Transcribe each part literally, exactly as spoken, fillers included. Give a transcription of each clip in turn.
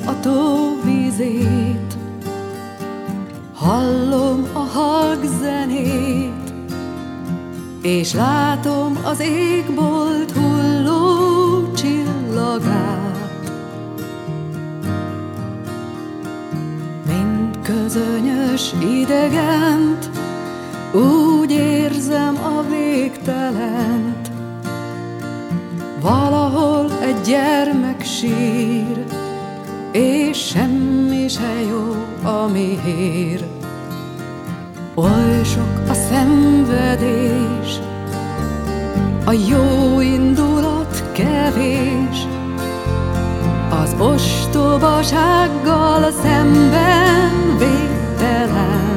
a tó vízét, hallom a halk zenét, és látom az égbolt hulló csillagát. Mint közönyös idegent, úgy érzem a végtelent. Valahol egy gyermek sír, és semmi se jó, ami ér. Oly sok a szenvedés, a jó indulat kevés, az ostobasággal szemben végtelen.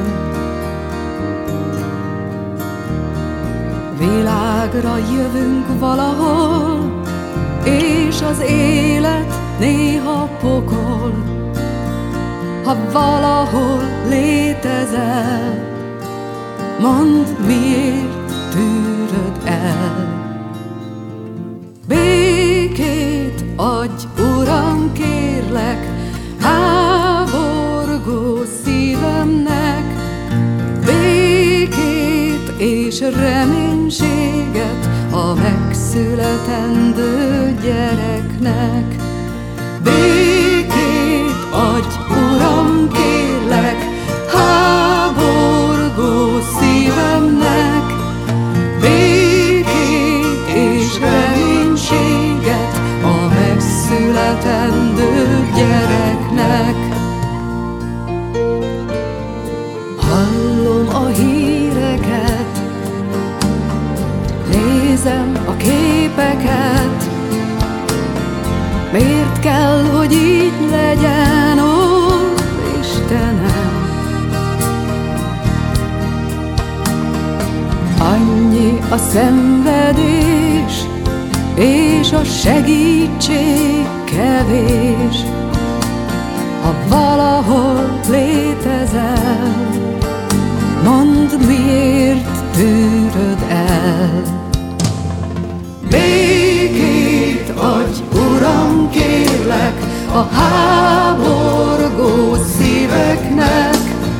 Világra jövünk valahol, és az élet néha pokol. Ha valahol létezel, mondd, miért tűröd el. Békét adj, Uram, kérlek, háborgó szívemnek. Békét és reménységet a megszületendő gyereknek. Békét adj, Uram, kérlek, háborgó szívemnek. Békét és reménységet a megszületendő gyereknek. Hallom a híreket, nézem a képeket. Miért kell, hogy így legyen, ó Istenem? Annyi a szenvedés, és a segítség kevés. Ha valahol létezel, mondd, miért tűröd el. Békét adj, Uram, kérlek, a háborgó szíveknek.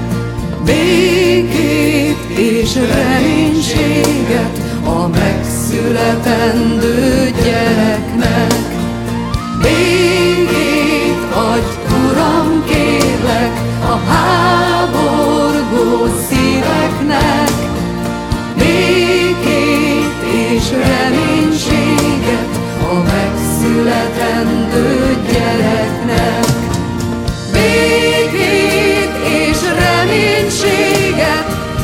Békét és reménységet a megszületendő gyereknek. Békét adj, Uram, kérlek, a háborgó szíveknek. Békét és reménységet a megszületendő gyereknek. Békét és reménységet,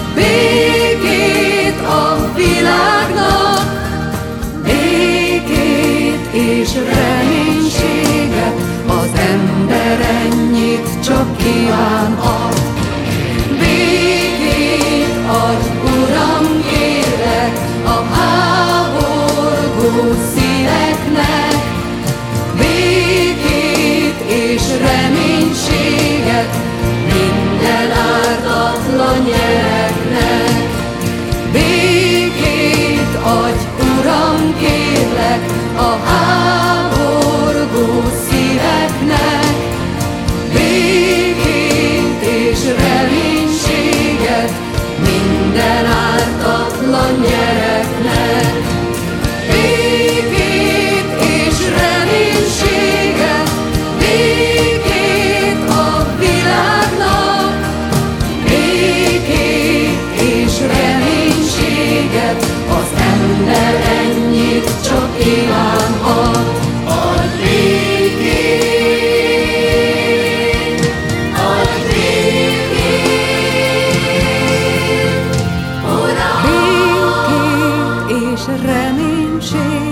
békét a világnak. Békét és reménységet, az ember ennyit csak kívánhat. Békét adj, Uram, kérlek, a háborgó szíveknek. Békét és reménységet minden ártatlan gyereknek. Békét adj, Uram, kérlek, a háborgó szíveknek. Békét és reménységet minden ártatlan gyereknek. Békét és reménységet, békét a világnak. Békét és reménységet, az ember ennyit csak kívánhat. Adj békét, adj békét, Uram! Békét és reménységet,